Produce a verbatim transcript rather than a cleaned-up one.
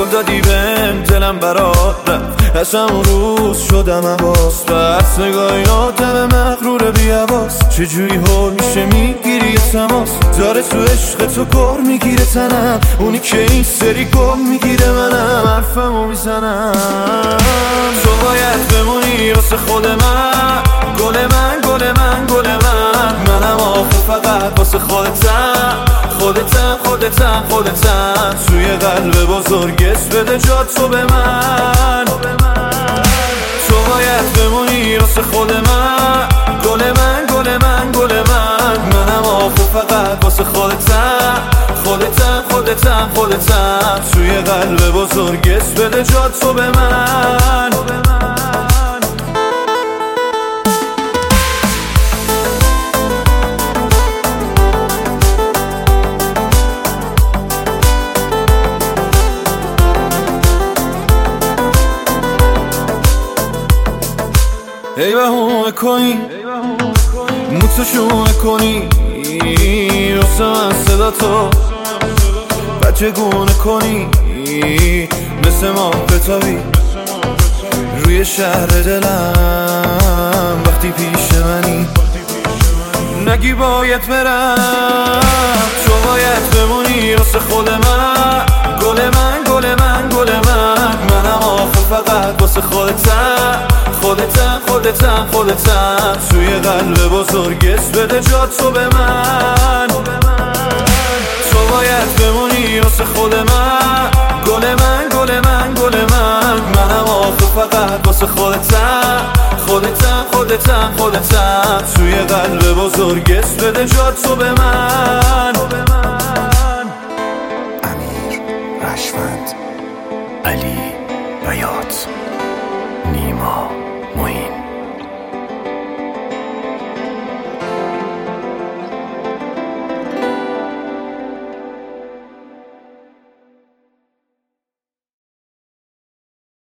دادی بهم دلم برات رفت، از همون روز شدم حواس بس نگاهیاتم مغرور بی‌حواس. چجوری حال میشه میگیری تماس، داره تو عشق تو کار میگیره تنم، اونی که این سری گل میگیره منم حرفمو میزنم. تو باید بمونی واسه خود من، گل من گل من گل من، منم آخه فقط واسه خودتم خودتم خودتم خودتم. توی قلب بزرگ اسم بده جا تو به من. تو باید بمونی واسه خود من، گل من گل من گل من، منم آخه فقط واسه خودتم خودتم خودتم خودتم. توی قلب بزرگ اسم بده جا تو به من. ای بهونه کنی موتو شونه کنی واسه من صدا تو بچه گونه کنی، مثل ما بتابی روی شهر دلم وقتی پیش منی. نگی باید برم، تو باید بمونی واسه خود من، گل من گل من گل من، منم آخه فقط واسه خودتم خودتم خودتم خودتم. توی قلب بزرگ اسم بده جا تو به من. تو باید بمونی واسه خود من، گل من گل من گل من، منم آخه فقط واسه خودتم خودتم خودتم خودتم. توی قلب بزرگ اسم بده جا تو به من.